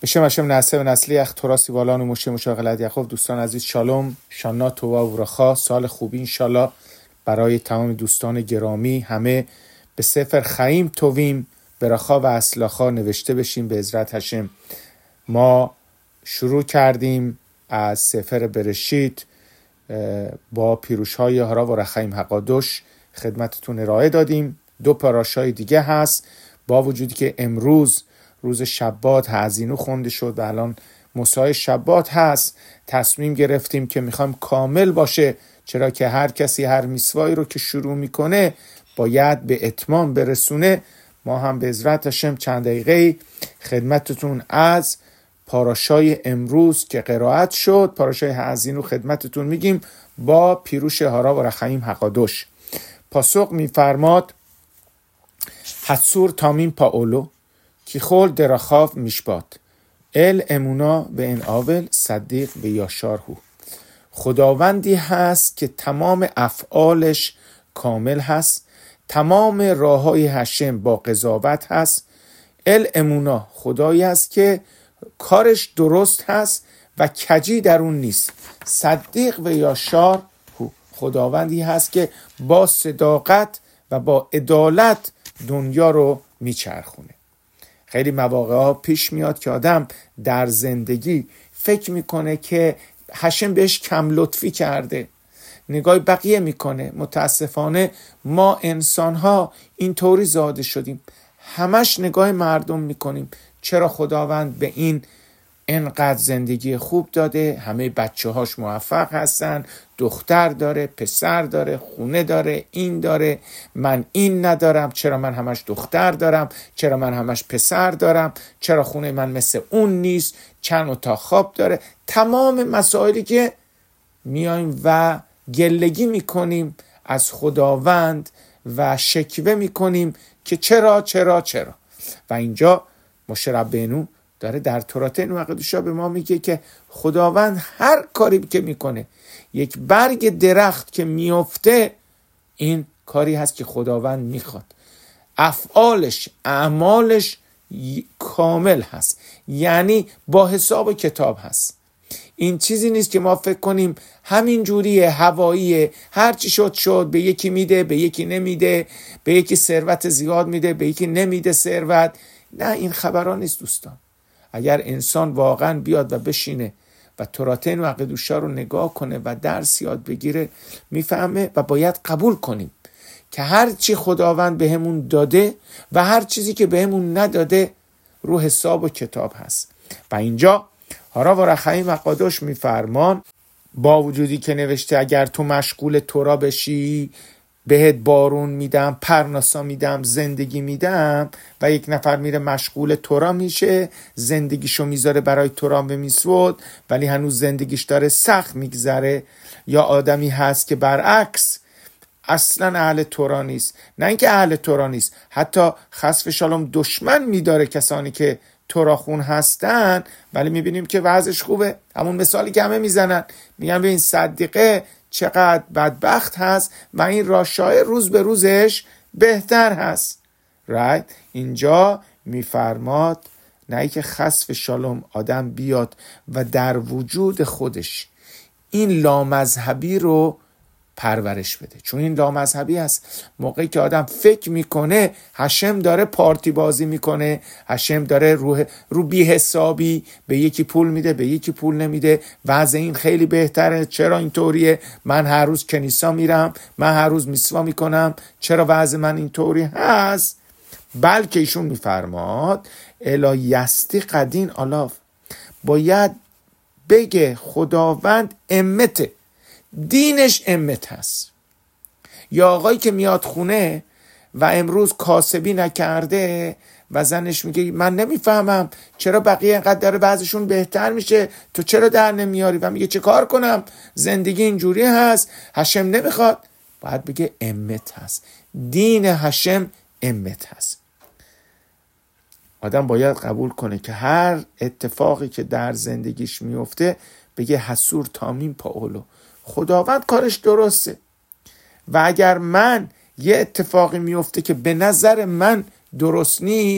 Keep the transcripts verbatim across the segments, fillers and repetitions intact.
בשم هشم نعسه و نسلی اخ توراسی والان و مشه مشاغلت یخوف. دوستان عزیز شالوم، شانا تووا و رخا، سال خوبی انشالله برای تمام دوستان گرامی. همه به سفر خیم تویم برخا و اسلاخا نوشته بشیم به عزت هشم. ما شروع کردیم از سفر برشیت با پیروش های هارا و رخیم حقادوش خدمتتون ارائه دادیم. دو پاراشای دیگه هست، با وجودی که امروز روز شبات هزینو خونده شد و الان مسای شبات هست، تصمیم گرفتیم که میخوایم کامل باشه، چرا که هر کسی هر میسوایی رو که شروع میکنه باید به اتمام برسونه. ما هم به عزت هشم چند دقیقه خدمتتون از پاراشای امروز که قرائت شد، پاراشای هزینو خدمتتون میگیم با پیروش هارا و رخیم حقادوش. پاسخ میفرماد حسور تامین پاولو کی خول درخاف میشباد ال امونا به این آول صدیق به یاشارهو. خداوندی هست که تمام افعالش کامل هست، تمام راههای هشم با قضاوت هست. ال امونا خدایی هست که کارش درست هست و کجی در اون نیست. صدیق و یاشار هو خداوندی هست که با صداقت و با عدالت دنیا رو میچرخونه. خیلی مواقع ها پیش میاد که آدم در زندگی فکر میکنه که هشم بهش کم لطفی کرده، نگاه بقیه میکنه. متاسفانه ما انسان ها اینطوری زاده شدیم، همش نگاه مردم میکنیم. چرا خداوند به این انقدر زندگی خوب داده، همه بچه هاش موفق هستن، دختر داره، پسر داره، خونه داره، این داره، من این ندارم، چرا من همش دختر دارم، چرا من همش پسر دارم، چرا خونه من مثل اون نیست، چند اتاق خواب داره. تمام مسائلی که میایم و گلگی میکنیم از خداوند و شکوه میکنیم که چرا چرا چرا. و اینجا موشه ربینو داره در تورات نوقدوشا به ما میگه که خداوند هر کاری که میکنه، یک برگ درخت که میفته، این کاری هست که خداوند میخواد. افعالش، اعمالش کامل هست، یعنی با حساب و کتاب هست. این چیزی نیست که ما فکر کنیم همین جوریه، هواییه، هر چی شد شد، به یکی میده به یکی نمیده، به یکی ثروت زیاد میده به یکی نمیده ثروت. نه، این خبران نیست دوستان. اگر انسان واقعا بیاد و بشینه و توراتین و عقیدوشا رو نگاه کنه و درس یاد بگیره، میفهمه و باید قبول کنیم که هر چی خداوند بهمون داده و هر چیزی که بهمون نداده رو حساب و کتاب هست. و اینجا هارا و رخیم حقادوش میفرمان با وجودی که نوشته اگر تو مشغول تورا بشی بهت بارون میدم، پرناسا میدم، زندگی میدم، و یک نفر میره مشغول تورا میشه، زندگیشو میذاره برای تورا و میسود، ولی هنوز زندگیش داره سخت میگذره. یا آدمی هست که برعکس اصلا اهل تورا نیست، نه اینکه اهل تورا نیست، حتی خسف شالوم دشمن میداره کسانی که تورا خون هستن، ولی میبینیم که وضعش خوبه. همون مثالی که همه میزنن، میگن به این صدیقه چقدر بدبخت هست و این راشای روز به روزش بهتر هست. right؟ اینجا میفرماد نه ای که خسف شالوم آدم بیاد و در وجود خودش این لامذهبی رو پرورش بده. چون این لامذهبی هست موقعی که آدم فکر میکنه هشم داره پارتی بازی میکنه، هشم داره رو, رو بی حسابی به یکی پول میده به یکی پول نمیده، وضع این خیلی بهتره، چرا اینطوریه، من هر روز کنیسا میرم، من هر روز میسوا میکنم، چرا وضع من اینطوری هست. بلکه ایشون میفرماد الا یستی قدین آلاف، باید بگه خداوند امته، دینش امت هست. یا آقایی که میاد خونه و امروز کاسبی نکرده و زنش میگه من نمیفهمم چرا بقیه اینقدر داره بعضشون بهتر میشه، تو چرا در نمیاری؟ و میگه چه کار کنم، زندگی اینجوری هست، هشم نمیخواد. باید بگه امت هست، دین هشم امت هست. آدم باید قبول کنه که هر اتفاقی که در زندگیش میفته بگه حسور تامین پاولو، خداوند کارش درسته. و اگر من یه اتفاقی میفته که به نظر من درست نیست،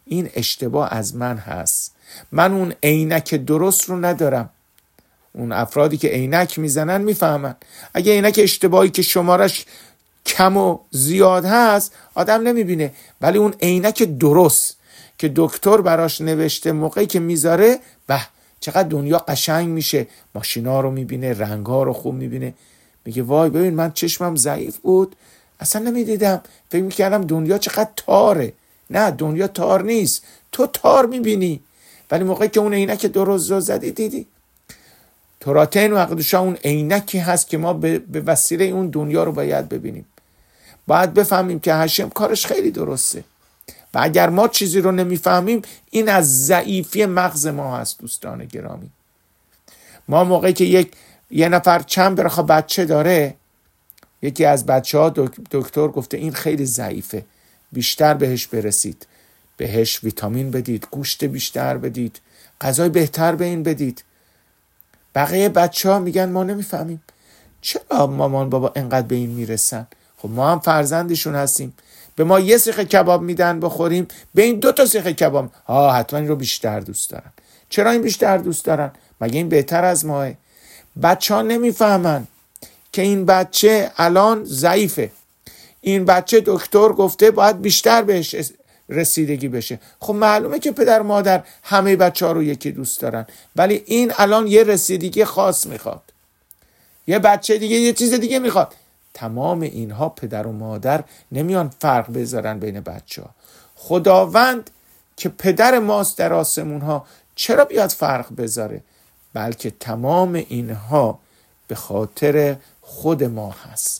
این اشتباه از من هست، من اون عینک درست رو ندارم. اون افرادی که عینک میزنن میفهمن. اگه عینک اشتباهی که شمارش کم و زیاد هست آدم نمیبینه، ولی اون عینک درست که دکتر براش نوشته موقعی که میذاره، به چقدر دنیا قشنگ میشه. ماشینا رو میبینه، رنگا رو خوب میبینه، میگه وای ببین من چشمم ضعیف بود اصلا نمیدیدم، فکر میکردم دنیا چقدر تاره. نه، دنیا تار نیست، تو تار میبینی، ولی موقعی که اون عینک درست رو زدی دیدی. توراتین و اقدشا اون عینکی هست که ما به وسیله اون دنیا رو باید ببینیم. باید بفهمیم که هشم کارش خیلی درسته و اگر ما چیزی رو نمیفهمیم این از ضعیفی مغز ما هست. دوستان گرامی، ما موقعی که یک یه نفر چند برخا بچه داره، یکی از بچه ها دکتر گفته این خیلی ضعیفه، بیشتر بهش برسید، بهش ویتامین بدید، گوشت بیشتر بدید، غذای بهتر به این بدید. بقیه بچه ها میگن ما نمیفهمیم چرا مامان بابا انقدر به این میرسن. خب ما هم فرزندشون هستیم، به ما یه سیخ کباب میدن بخوریم، به این دو تا سیخ کباب، ها حتما این رو بیشتر دوست دارن. چرا این بیشتر دوست دارن؟ مگه این بهتر از ماه؟ بچه ها نمیفهمن که این بچه الان ضعیفه، این بچه دکتر گفته باید بیشتر بهش رسیدگی بشه. خب معلومه که پدر مادر همه بچه ها رو یکی دوست دارن، ولی این الان یه رسیدگی خاص میخواد، یه بچه دیگه یه چیز دیگه میخواد. تمام اینها پدر و مادر نمیان فرق بذارن بین بچه ها. خداوند که پدر ماست در آسمون ها چرا بیاد فرق بذاره؟ بلکه تمام اینها به خاطر خود ما هست،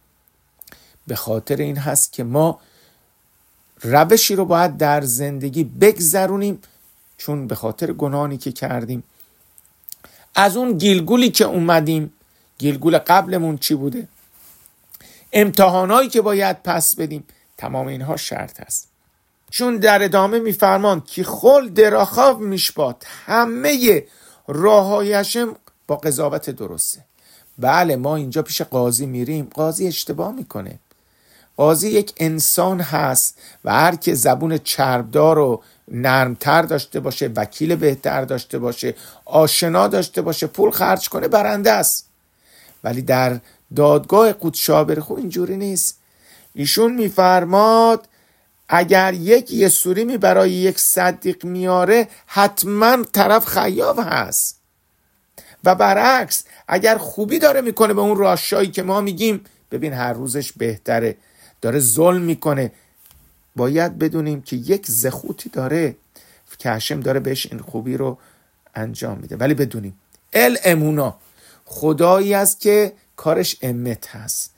به خاطر این هست که ما روشی رو باید در زندگی بگذرونیم، چون به خاطر گناهی که کردیم از اون گیلگولی که اومدیم، گیلگول قبلمون چی بوده، امتحانایی که باید پس بدیم، تمام اینها شرط هست. چون در ادامه میفرمان که خل دراخاو میشبات، همه راهایشم با قضاوت درسته. بله ما اینجا پیش قاضی میریم، قاضی اشتباه میکنه. قاضی یک انسان هست و هر که زبون چربدار و نرمتر داشته باشه، وکیل بهتر داشته باشه، آشنا داشته باشه، پول خرج کنه، برنده است. ولی در دادگاه قودشابر خو اینجوری نیست. ایشون میفرماد اگر یک یه سوریمی برای یک صدیق میاره حتما طرف خیاب هست، و برعکس اگر خوبی داره میکنه به اون راشایی که ما میگیم ببین هر روزش بهتره، داره ظلم میکنه، باید بدونیم که یک زخوتی داره که هشم داره بهش این خوبی رو انجام میده. ولی بدونیم ال امونا، خدایی است که کارش امت هست.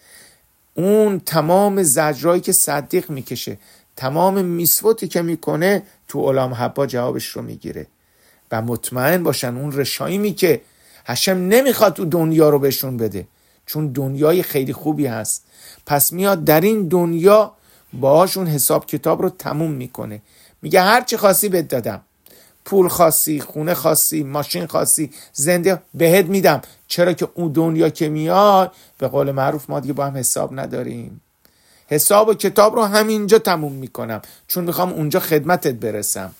اون تمام زجرایی که صدیق میکشه، تمام میسوتی که میکنه، تو علام حبا جوابش رو میگیره. و مطمئن باشن اون رشایمی که هشم نمیخواد تو دنیا رو بهشون بده، چون دنیای خیلی خوبی هست، پس میاد در این دنیا باهاشون حساب کتاب رو تموم میکنه. میگه هر چی خواستی بهت دادم، پول خواستی، خونه خواستی، ماشین خواستی، زنده بهت میدم. چرا که اون دنیا که میاد به قول معروف ما دیگه با هم حساب نداریم، حساب و کتاب رو همینجا تموم میکنم، چون میخوام اونجا خدمتت برسم.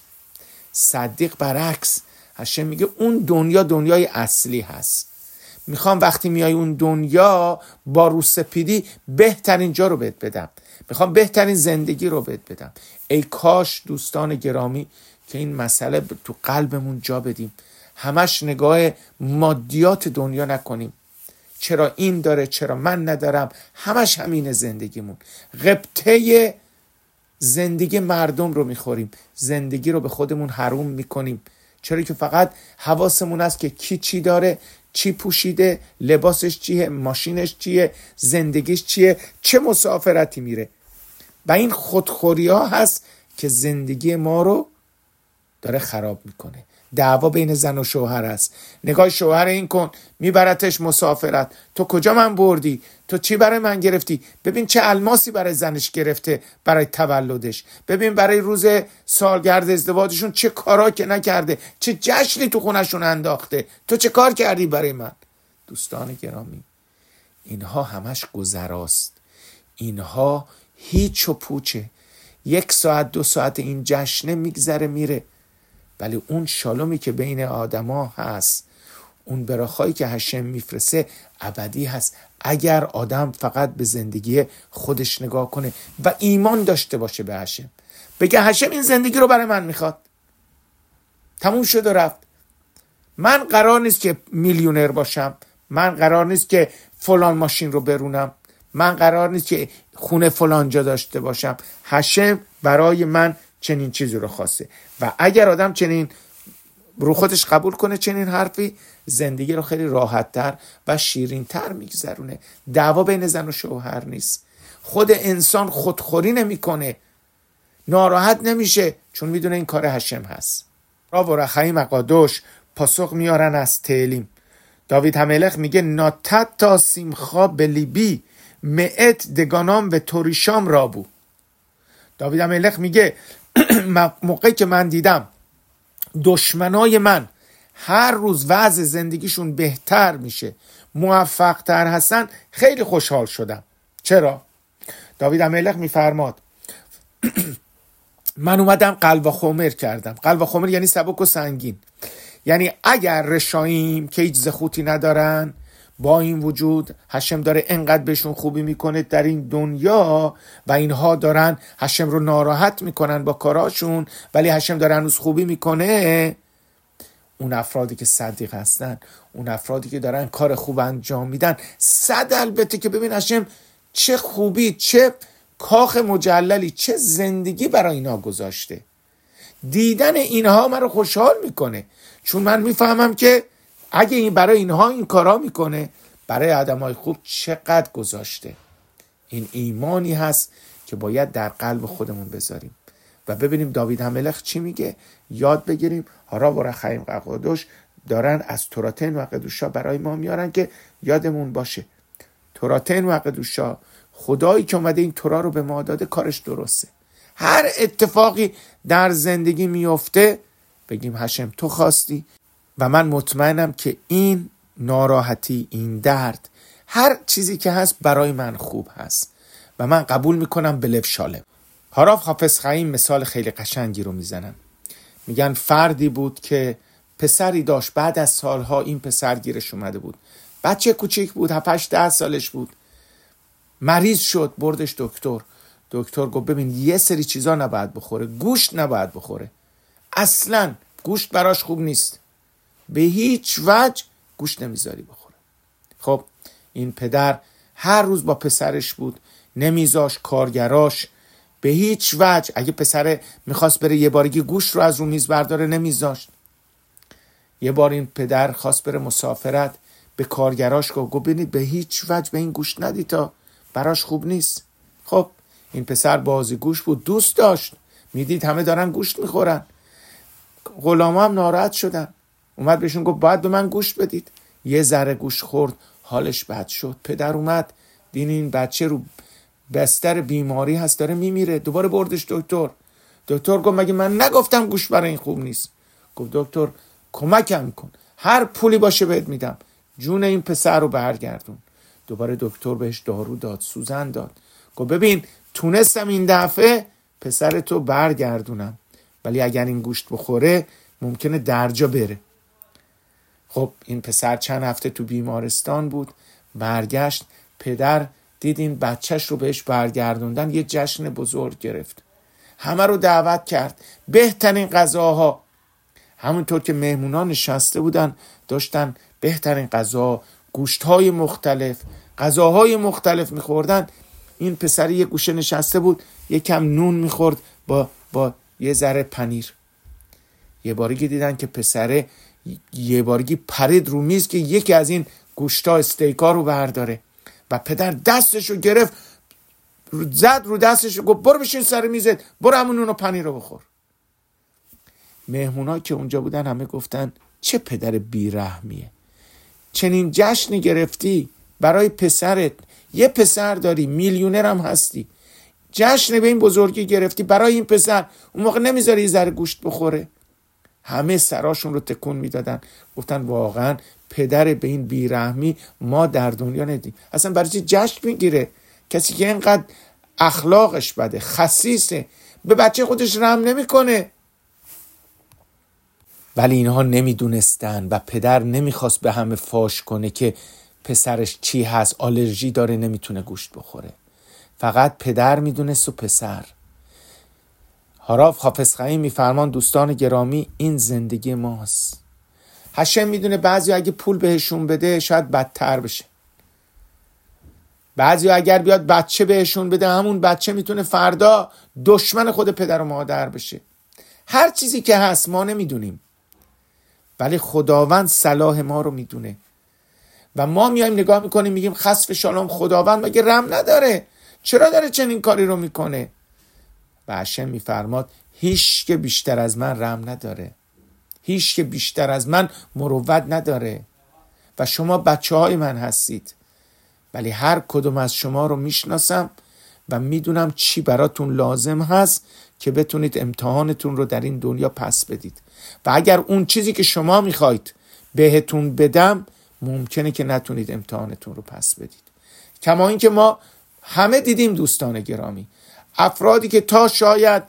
صدیق برعکس، هشم میگه اون دنیا دنیای اصلی هست، میخوام وقتی میای اون دنیا با روسپیدی بهترین جا رو بهت بدم، میخوام بهترین زندگی رو بهت بدم. ای کاش دوستان گرامی که این مسئله تو قلبمون جا بدیم، همش نگاه مادیات دنیا نکنیم، چرا این داره چرا من ندارم، همش همین زندگیمون. غبطه زندگی مردم رو میخوریم، زندگی رو به خودمون حروم میکنیم، چرا که فقط حواسمون هست که کی چی داره، چی پوشیده، لباسش چیه، ماشینش چیه، زندگیش چیه، چه مسافرتی میره. و این خودخوری ها هست که زندگی ما رو داره خراب میکنه. دعوا بین زن و شوهر است، نگاه شوهر این کن، میبرتش مسافرت، تو کجا من بردی، تو چی برای من گرفتی، ببین چه الماسی برای زنش گرفته برای تولدش، ببین برای روز سالگرد ازدواجشون چه کارا که نکرده، چه جشنی تو خونشون انداخته، تو چه کار کردی برای من. دوستان گرامی اینها همش گذراست، اینها هیچ و پوچه. یک ساعت دو ساعت این جشنه میگذره میره، ولی اون شالومی که بین آدما هست، اون براخایی که هشم میفرسته ابدی هست. اگر آدم فقط به زندگی خودش نگاه کنه و ایمان داشته باشه به هشم، بگه هشم این زندگی رو برای من میخواد، تموم شد و رفت. من قرار نیست که میلیونر باشم، من قرار نیست که فلان ماشین رو برونم، من قرار نیست که خونه فلان جا داشته باشم. هشم برای من چنین چیزی رو خواسته و اگر آدم چنین رو خودش قبول کنه چنین حرفی، زندگی رو خیلی راحت‌تر و شیرین‌تر میگذرونه. دعوا بین زن و شوهر نیست. خود انسان خودخوری نمی‌کنه، ناراحت نمیشه، چون میدونه این کار هشم هست. را و رخیم اقادوش پاسخ میارن از تعلیم. داوید هملخ میگه ناتت تا سیمخا بلیبی معت دگانام و توریشام رابو. داوید هملخ میگه موقعی که من دیدم دشمنای من هر روز وضع زندگیشون بهتر میشه، موفق تر هستن، خیلی خوشحال شدم. چرا؟ داوید هملخ میفرماد من اومدم قلب خمر کردم. قلب خمر یعنی سبک و سنگین، یعنی اگر رشاییم که هیچ زخوتی ندارن، با این وجود هشم داره انقدر بهشون خوبی میکنه در این دنیا و اینها دارن هشم رو ناراحت میکنن با کاراشون، ولی هشم داره هنوز خوبی میکنه. اون افرادی که صدیق هستن، اون افرادی که دارن کار خوب انجام میدن، صد البته که ببین هشم چه خوبی، چه کاخ مجللی، چه زندگی برای اینا گذاشته. دیدن اینها من رو خوشحال میکنه، چون من میفهمم که اگه این برای اینها این کارا میکنه، برای آدمای خوب چقدر گذاشته. این ایمانی هست که باید در قلب خودمون بذاریم و ببینیم داوید هملخ چی میگه، یاد بگیریم. هارا و رخیم قدوش دارن از توراتین و قدوشا برای ما میارن که یادمون باشه توراتین و قدوشا، خدایی که اومده این تورا رو به ما داده کارش درسته. هر اتفاقی در زندگی میفته بگیم هشم تو خواستی و من مطمئنم که این ناراحتی، این درد، هر چیزی که هست برای من خوب هست و من قبول میکنم به لب شالم. هاراف حافظ خیم مثال خیلی قشنگی رو میزنن. میگن فردی بود که پسری داشت، بعد از سالها این پسر گیرش اومده بود، بچه کوچیک بود، هفت هشت ده سالش بود، مریض شد، بردش دکتر. دکتر گفت ببین یه سری چیزا نباید بخوره، گوشت نباید بخوره، اصلا گوشت براش خوب نیست، به هیچ وجه گوشت نمیذاری بخوره. خب این پدر هر روز با پسرش بود، نمیذاش کارگراش به هیچ وجه، اگه پسر میخواست بره یه بارگی گوشت رو از رو میز برداره نمیذاشت. یه بار این پدر خواست بره مسافرت، به کارگراش گفت گفت ببینید به هیچ وجه به این گوشت ندی تا براش خوب نیست. خب این پسر بازی گوشت بود، دوست داشت، میدید همه دارن گوشت میخورن. غلاما هم ناراحت شدن، اومد بهشون گفت باید به من گوشت بدید. یه ذره گوشت خورد، حالش بد شد. پدر اومد دین این بچه رو بستر بیماری هست، داره میمیره. دوباره بردش دکتر. دکتر گفت مگه من نگفتم گوشت برای این خوب نیست؟ گفت دکتر کمکم کن، هر پولی باشه بهت میدم، جون این پسر رو برگردون. دوباره دکتر بهش دارو داد، سوزن داد. گفت ببین تونستم این دفعه پسر تو برگردونم، ولی اگر این گوشت بخوره ممکنه درجا بره. خب این پسر چند هفته تو بیمارستان بود، برگشت. پدر دید این بچهش رو بهش برگردوندن، یه جشن بزرگ گرفت، همه رو دعوت کرد، بهترین غذاها، همونطور که مهمونان نشسته بودن داشتن بهترین غذا، گوشت‌های مختلف، غذاهای مختلف می‌خوردن. این پسر یه گوشه نشسته بود، یکم نون می‌خورد با با یه ذره پنیر. یه بارگی دیدن که پسر یه بارگی پرید رو میز که یکی از این گوشتا استیکا رو برداره و پدر دستشو گرفت، زد رو دستشو، گفت برو بشین سر میزت، برو همون نون و پنیر رو بخور. مهمونا که اونجا بودن همه گفتن چه پدر بیرحمیه، چنین جشنی گرفتی برای پسرت، یه پسر داری، میلیونر هم هستی، جشن به این بزرگی گرفتی برای این پسر، اون موقع نمیذاری یه ذره گوشت بخوره؟ همه سراشون رو تکون میدادن، گفتن واقعا پدر به این بیرحمی ما در دنیا ندیم. اصلا برای چی جشن میگیره کسی که اینقدر اخلاقش بده، خسیسه، به بچه خودش رحم نمیکنه. ولی اینها نمیدونستن و پدر نمیخواست به همه فاش کنه که پسرش چی هست، آلرژی داره نمیتونه گوشت بخوره. فقط پدر میدونست و پسر. هاراف حافظ خیم میفرمان دوستان گرامی این زندگی ماست. هشم میدونه بعضی اگه پول بهشون بده شاید بدتر بشه. بعضی اگر بیاد بچه بهشون بده همون بچه میتونه فردا دشمن خود پدر و مادر بشه. هر چیزی که هست ما نمیدونیم، ولی خداوند صلاح ما رو میدونه و ما میایم نگاه میکنیم میگیم خسف شالوم خداوند مگه رحم نداره؟ چرا داره چنین کاری رو میکنه؟ و هشم میفرماد هیچ که بیشتر از من رحم نداره، هیچ که بیشتر از من مروت نداره و شما بچه های من هستید، ولی هر کدوم از شما رو میشناسم و میدونم چی براتون لازم هست که بتونید امتحانتون رو در این دنیا پس بدید و اگر اون چیزی که شما میخواید بهتون بدم ممکنه که نتونید امتحانتون رو پس بدید. کما این که ما همه دیدیم دوستان گرامی افرادی که تا شاید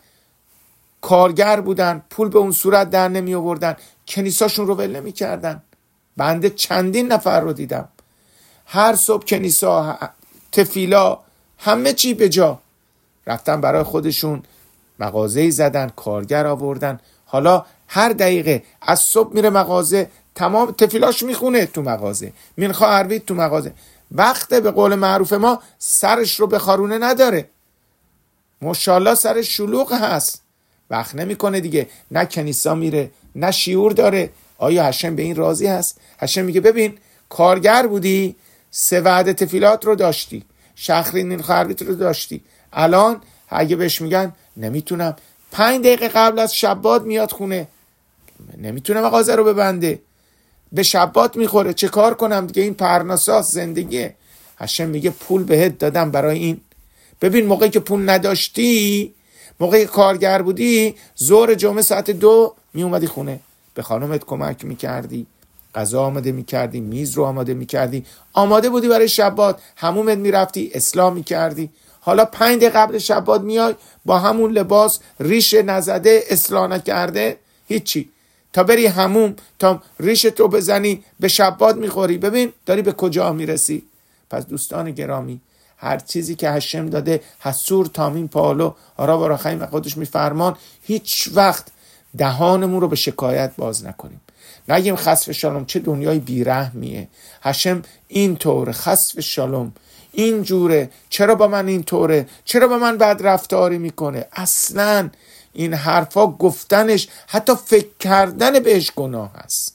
کارگر بودن پول به اون صورت در نمی آوردن کنیساشون رو ول نمی کردن. بنده چندین نفر رو دیدم هر صبح کنیسا، تفیلا، همه چی به جا رفتن برای خودشون مغازه‌ای زدن، کارگر آوردن. حالا هر دقیقه از صبح میره مغازه، تمام تفیلاش میخونه تو مغازه، مینخا عروید تو مغازه. وقت به قول معروف ما سرش رو بخارونه نداره، ماشاءالله سرش شلوغ هست، وقت نمیکنه دیگه، نه کنیسا میره نه شیور داره. آیا هشم به این راضی هست؟ هشم میگه ببین کارگر بودی، سه وعده تفیلات رو داشتی، شخرین مینخا عروید رو داشتی، الان اگه بهش میگن نمیتونم، پنج دقیقه قبل از شبات میاد خونه، نمیتونه مغازه رو ببنده، به شبات میخوره، چه کار کنم دیگه؟ این پرناساس زندگیه. هشم میگه پول بهت دادم برای این. ببین موقعی که پول نداشتی، موقعی کارگر بودی، ظهر جمعه ساعت دو میومدی خونه، به خانومت کمک میکردی، غذا آماده میکردی، میز رو آماده میکردی، آماده بودی برای شبات، حمومت میرفتی، اصلاح میکردی. حالا پنج دقیقه قبل شبات میای با همون لباس، ریش نزده، اصلاح نکرده، هیچی، تا بری حموم تا ریشت رو بزنی به شبات میخوری. ببین داری به کجا میرسی. پس دوستان گرامی هر چیزی که هشم داده حسور تامین پالو آرا و راخیم و خودش میفرمان هیچ وقت دهانمون رو به شکایت باز نکنیم، نگیم خسف شالوم چه دنیای بیرحمیه، هشم این طوره، خسف شالوم این جوره، چرا با من این طوره، چرا با من بد رفتاری میکنه. اصلا این حرفا گفتنش، حتی فکر کردن بهش گناه هست،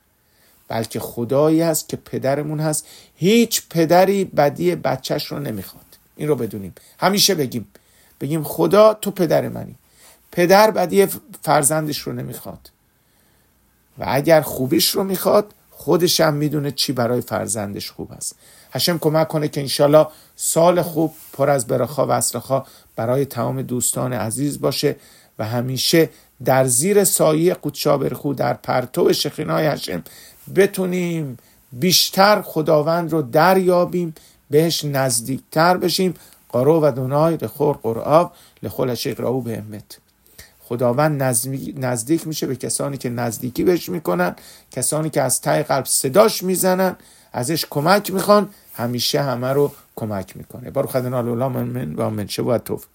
بلکه خدایی هست که پدرمون هست. هیچ پدری بدی بچهش رو نمیخواد، این رو بدونیم، همیشه بگیم بگیم خدا تو پدر منی. پدر بدی فرزندش رو نمیخواد و اگر خوبیش رو میخواد خودش هم میدونه چی برای فرزندش خوب است. هشم کمک کنه که انشالله سال خوب پر از برخا و اصرخا برای تمام دوستان عزیز باشه و همیشه در زیر سایه قدشا برخو در پرتو شخینای هشم بتونیم بیشتر خداوند رو دریابیم، بهش نزدیکتر بشیم. قارو و دونای لخور قرآب لخولش اقراو به همت. خداوند نزدیک میشه به کسانی که نزدیکی بهش میکنن، کسانی که از ته قلب صداش میزنن، ازش کمک میخوان، همیشه همه رو کمک میکنه. بارو خدنا الله من و من شبه توفیق.